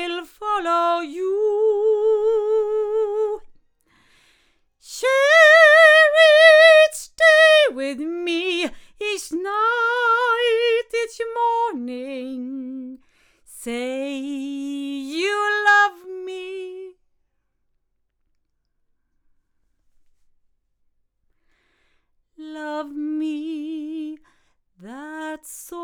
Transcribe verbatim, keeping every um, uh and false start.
will follow you. Share each day with me, each night, each morning. Say you love me. Love me, that's all.